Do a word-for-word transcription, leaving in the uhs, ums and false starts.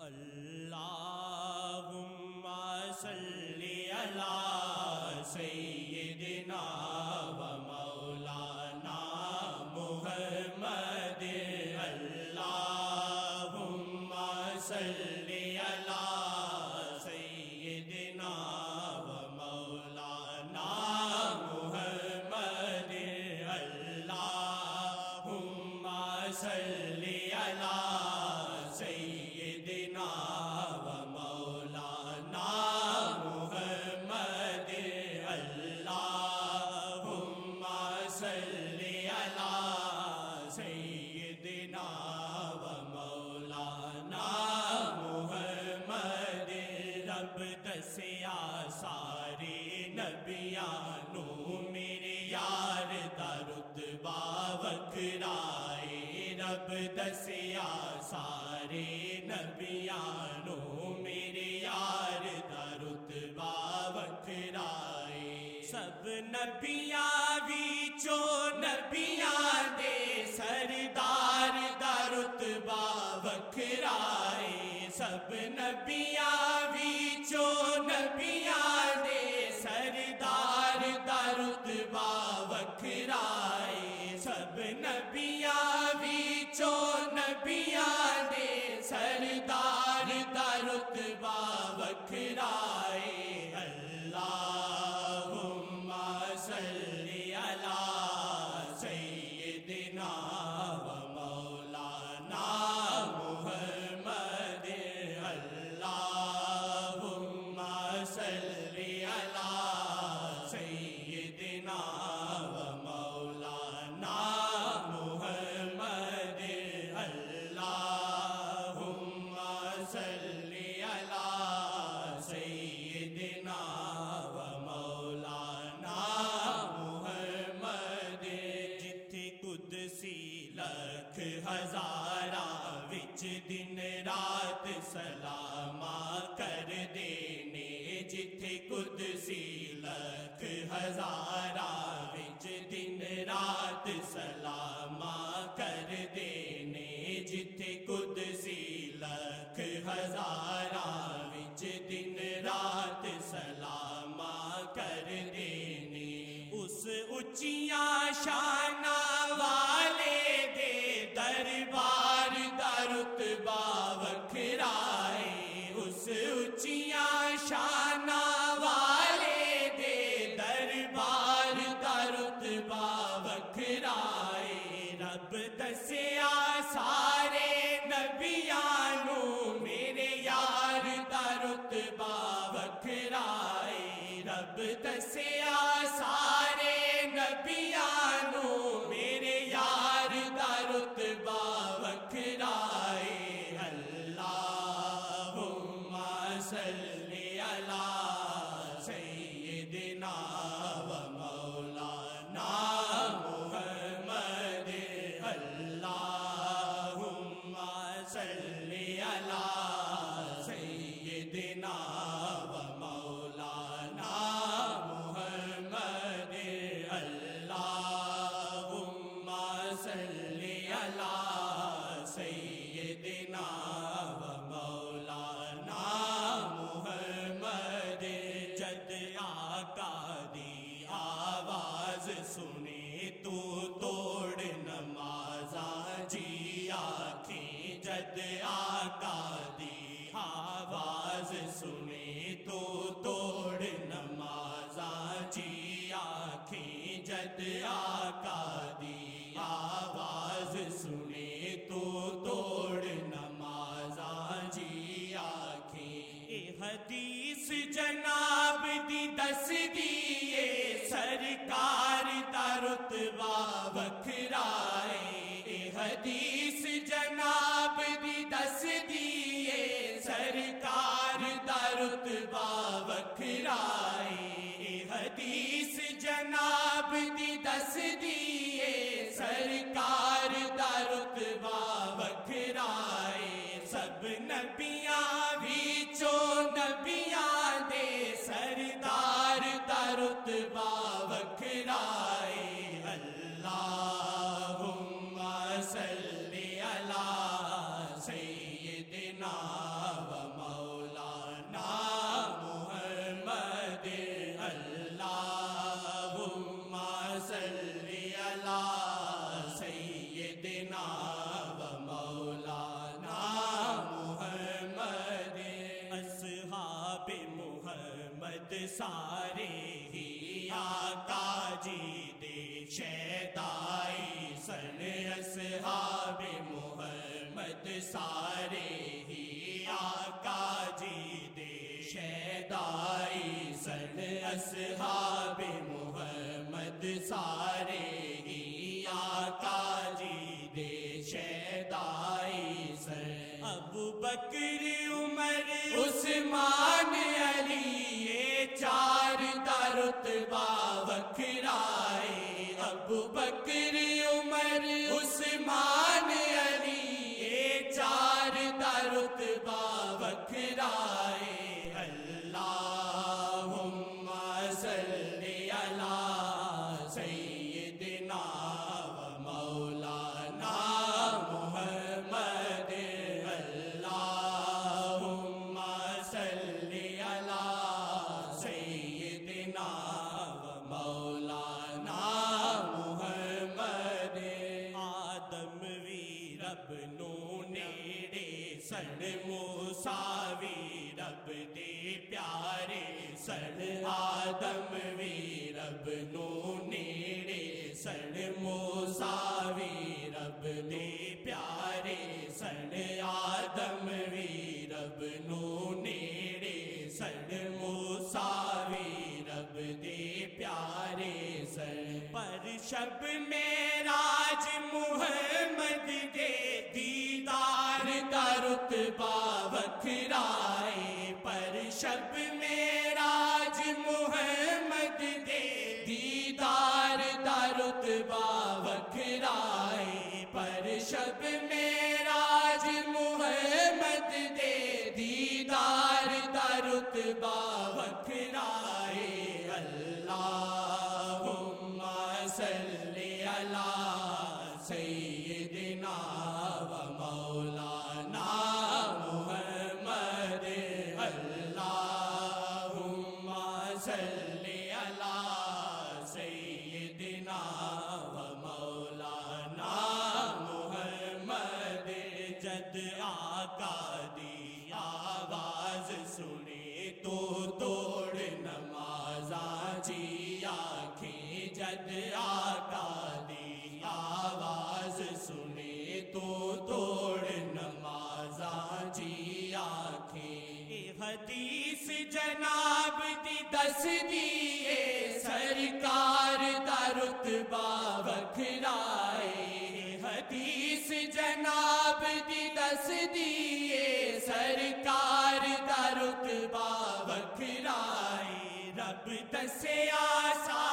اللہم صلی علی سیدنا و مولانا محمد اللہم صلی علی سیدنا و مولانا محمد اللہم صلی علی سیدنا و مولانا محمد اللہم صلی علی سیدنا و مولانا محمد رب دسیا سارے نبیانو میرے یار دا رتبہ وکھرائے رب دسیا سارے نبیانو میرے یار دا رتبہ وکھرائے سب نبیاں وچوں نبیاں دے سردار دا رتبہ وکھرائے سب نبیاں وچوں نبیاں دے سردار دا رتبہ وکھرائے سب نبیاں وچوں نبیاں دے سردار دا رتبہ وکھرائے اللہم صلی علی سیدنا و مولانا محمد اللہم صلی علی سیدنا و مولانا محمد اللہم صلی علی سیدنا و مولانا محمد جتھے قدسی لکھ ہزاراں وچ دن رات سلاما کر دینے جتھے قدسی لکھ ہزاراں وچ دن رات سلاما کر دینے جتھے قدسی لکھ ہزاراں وچ دن رات سلاما کر دینے اس اچیاں شاناں والے دے دربار دا رتبہ وکھرائے اس اچیاں شاناں والے دے دربار دا رتبہ وکھرائے رب دسیا سارے نبیانو میرے یار دا رتبہ وکھرائے رب دسیا سارے نبیانو میرے یار دا رتبہ وکھرائے اللہم صلی علی سیدنا و مولانا محمد اللہم صلی علی سیدنا و مولانا محمد اللہم صلی علی سیدنا و مولانا محمد جد آقا دی آواز سنے تو توڑ نمازاں جی آنکھیں جد آقا دی آواز سنے تو توڑ نمازاں جی آنکھیں جد آقا دی آواز سنے تو توڑ نمازاں جی آنکھیں اے حدیث جناب دی دس دیئے سرکار دا رتبہ وکھرائے اے حدیث جناب دی دس دیئے سرکار دا رتبہ وکھرائے اے حدیث جناب دی دس دیئے سرکار دا رتبہ وکھرائے سب نبیاں وچوں نبیاں دے سردار دا رتبہ وکھرائے اللہم صلی علی سیدنا سارے ہی آقا جی دے شیدائی سن اصحاب محمد سارے ہی آقا جی دے شیدائی سن اصحاب محمد سارے ہی آقا جی دے شیدائی سن ابو بکر عمر عثمان علی یہ چار دا رتبہ وکھرائے ابو بکر عمر عثمان علی یہ چار دا رتبہ وکھرائے اللہم صلی علی سیدنا و مولانا محمد اللہم صلی علی سیدنا و مولانا محمد آدم وی رب نو نیڑے سن موسیٰ وی رب دے پیارے سن آدم وی رب نو نیڑے سن موسیٰ وی رب دے پیارے سن آدم وی رب نو نیڑے سن موسیٰ وی رب دے پیارے سن پر شب معراج محمد دے دیدار دا رتبہ وکھرائے پر شب معراج محمد دے دیدار دا رتبہ وکھرائے پر شب معراج محمد دے دیدار دا رتبہ وکھرائے اللہم صلی علی سیدنا و مولانا محمد اللہم صلی علی سیدنا و مولانا محمد جد آقا دی آواز سنے تو توڑ نمازاں جی آنکھیں جد آقا دی آواز سنے تو توڑ نمازاں جی آنکھیں حدیث جناب دی دس دیئے سرکار دا رتبہ وکھرائے حدیث جناب دی دس دیئے سرکار دا رتبہ وکھرائے رب دسے آسا